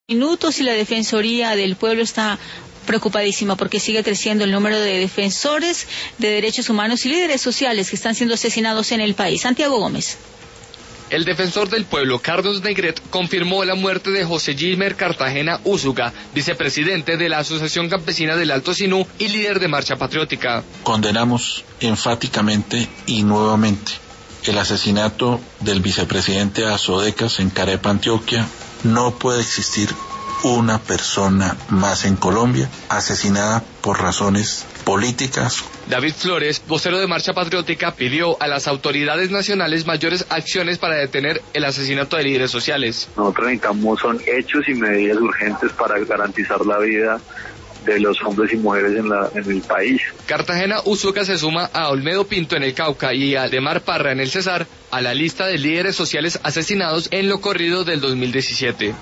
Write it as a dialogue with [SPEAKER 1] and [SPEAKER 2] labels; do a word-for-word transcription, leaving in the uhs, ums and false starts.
[SPEAKER 1] Minutos y la Defensoría del Pueblo está preocupadísima porque sigue creciendo el número de defensores de derechos humanos y líderes sociales que están siendo asesinados en el país. Santiago Gómez.
[SPEAKER 2] El defensor del pueblo, Carlos Negret, confirmó la muerte de José Gilmer Cartagena Úsuga, vicepresidente de la Asociación Campesina del Alto Sinú y líder de Marcha Patriótica.
[SPEAKER 3] Condenamos enfáticamente y nuevamente el asesinato del vicepresidente Asodecas en Carepa, Antioquia. No puede existir una persona más en Colombia asesinada por razones políticas.
[SPEAKER 2] David Flores, vocero de Marcha Patriótica, pidió a las autoridades nacionales mayores acciones para detener el asesinato de líderes sociales.
[SPEAKER 4] Nosotros necesitamos son hechos y medidas urgentes para garantizar la vida de los hombres y mujeres en, la, en el país.
[SPEAKER 2] Cartagena Úsuga se suma a Olmedo Pinto en el Cauca y a Demar Parra en el Cesar a la lista de líderes sociales asesinados en lo corrido del dos mil diecisiete.